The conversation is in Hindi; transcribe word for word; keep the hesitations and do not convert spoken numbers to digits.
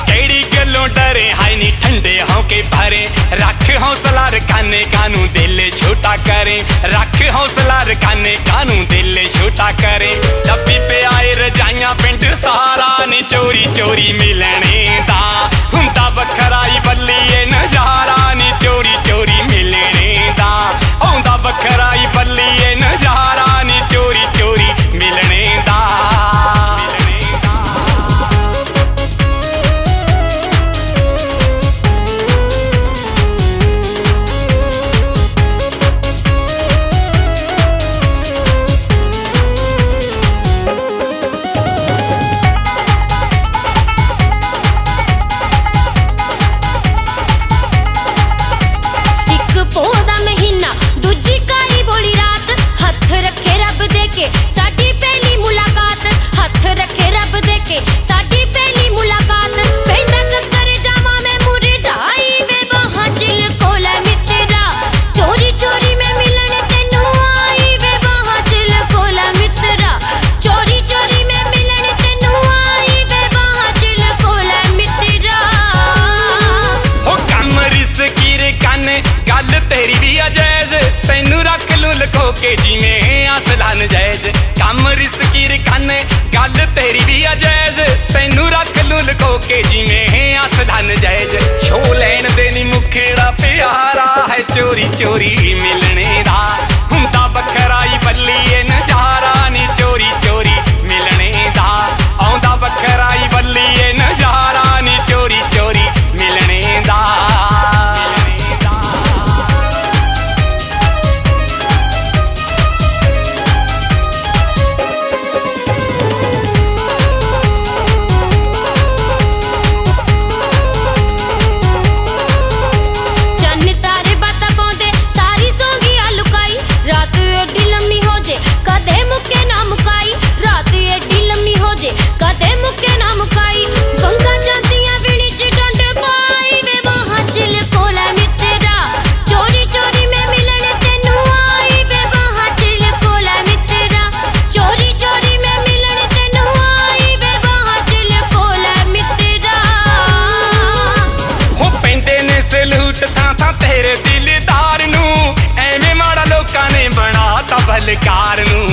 केड़ी गलों डरे हाय नी ठंडे होके भरे रख हौसला रखाने कानू दिल छोटा करे रख हौसला रखाने कानू दिल छोटा करे डब्बी पे आए रजाइयां पिंड सारा नी चोरी चोरी मिलने दा हुंदा बखराई बल्लीए नजारा नी चोरी चोरी मिलने दा औंदा बखराई बल्लीए नजारा नी चोरी चोरी मिलने दा। पौधा महीना दूजी काली बोली रात हथ रखे रब देके साडी पहली मुलाकात हथ रखे रब देके साडी पहली मुलाकात पैदा कर जावा मैं मुरझाई वे वहां चिल कोला मित्रा चोरी चोरी में मिलने तेनू आई वे वहां चिल कोला मित्रा चोरी चोरी में मिलने तेनू आई वे वहां चिल कोला मित्रा। ओ कम रिस्की रे काने गल तेरी भी अजैज तैनू रख लू लखो के जिमें आसलान जैज कम रिस्की रे काने गल तेरी भी अजैज तैनू रख लू लखो के जिमें आसलान जैज शो लैन देनी मुखेड़ा प्यारा है चोरी चोरी मिलने दा हुंदा बखराई बल्लीए नजारा नी चोरी चोरी मिलने दा औंदा बखराई बल्लीए नजारा नी चोरी चोरी मिलने दा। कदे मुके ना मुकाई रात एडी लम्मी हो जे कदे मुके ना मुकाई बंगा जातियां विणी च डंड पाई वे वहां चिल कोला मित्रा चोरी चोरी में मिलने तेनू आई वे वहां चिल कोला मित्रा चोरी चोरी में मिलने तेनू आई वे वहां चिल कोला मित्रा। हो पेंदे ने सलूट था था तेरे दिलदार नू एवें माड़ा लोकां ने बनाता भलकार नू